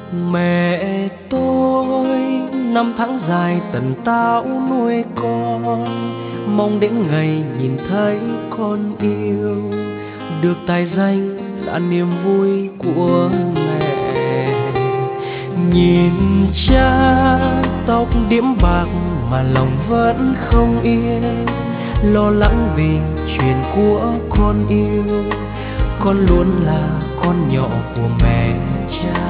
Mẹ tôi năm tháng dài tần tảo nuôi con, mong đến ngày nhìn thấy con yêu, được tài danh là niềm vui của mẹ. Nhìn cha tóc điểm bạc mà lòng vẫn không yên, lo lắng vì chuyện của con yêu, con luôn là con nhỏ của mẹ cha.